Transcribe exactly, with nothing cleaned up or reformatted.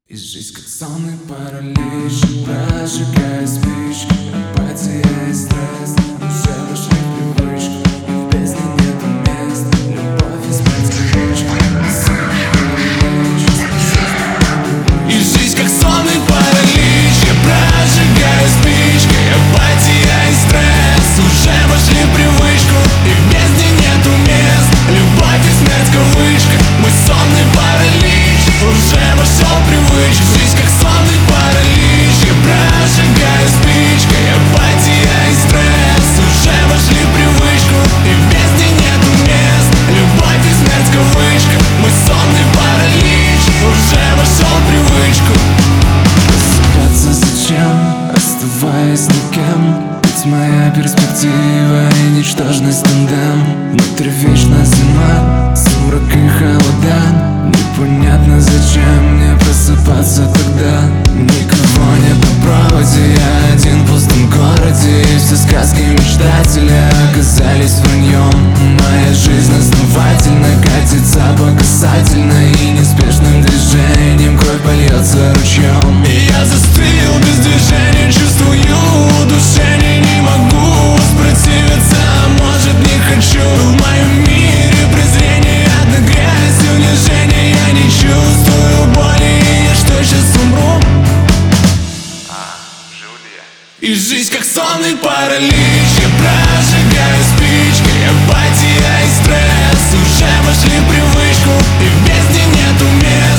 И жизнь как сонный паралич, прожигая спички, апатия и стресс уже вошли в привычку, и в бездне нету мест, любовь и смерть привычка. И жизнь как сонный паралич, я прожигаю спичкой, апатия и стресс уже вошли в привычку, и в бездне нету мест, любовь и смерть в кавычках. Мой сонный паралич уже вошел в привычку. Жизнь как сонный паралич, я прожигаю спичкой, апатия и стресс уже вошли в привычку, и в бездне нету мест, любовь и смерть в кавычках. Мой сонный паралич уже вошел в привычку. Просыпаться зачем, оставаясь никем? Ведь моя перспектива и ничтожность тандем. Внутри вечная зима, сумрак и холода. Непонятно зачем мне просыпаться тогда. Никого нет на проводе, я один в пустом городе, и все сказки мечтателя оказались враньем. Моя жизнь основательно катится по касательной, и неспешным движением кровь польется ручьем. И я застыл без движения, чувствую удушение, не могу воспротивиться, а может не хочу. В моем мире презрение, одна грязь и унижение. Я не чувствую боли, и я что, сейчас умру? А, жил ли я? И жизнь как сонный паралич, я прожигаю спичкой, апатия и стресс уже вошли в привычку, и в бездне нету мест,